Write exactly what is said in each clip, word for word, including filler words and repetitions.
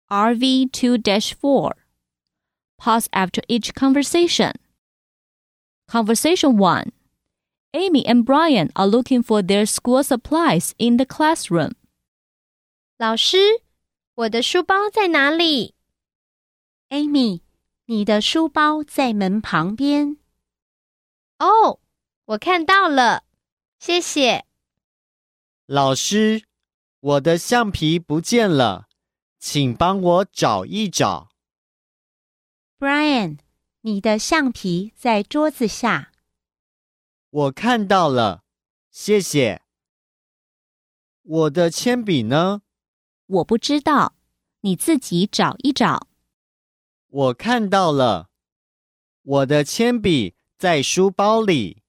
R V two dash four. Pause after each conversation. Conversation one. Amy and Brian are looking for their school supplies in the classroom. 老师，我的书包在哪里？ Amy， 你的书包在门旁边。 哦，我看到了，谢谢。 老师，我的橡皮不见了，请帮我找一找。 Brian， 你的橡皮在桌子下。 我看到了，谢谢。我的铅笔呢？ 我不知道，你自己找一找。 我看到了，我的铅笔在书包里。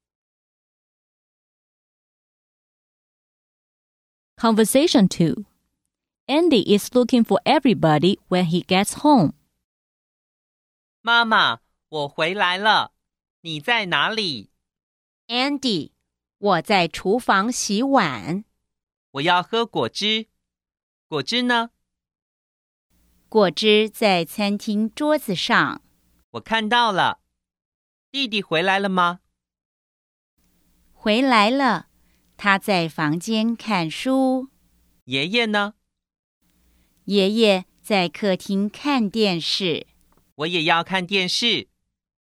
Conversation two. Andy is looking for everybody when he gets home. 妈妈，我回来了，你在哪里？ Andy， 我在厨房洗碗。 我要喝果汁。果汁呢？ 果汁在餐厅桌子上。 我看到了。弟弟回来了吗？ 回来了，他在房间看书。 爷爷呢？ 爷爷在客厅看电视。 我也要看电视。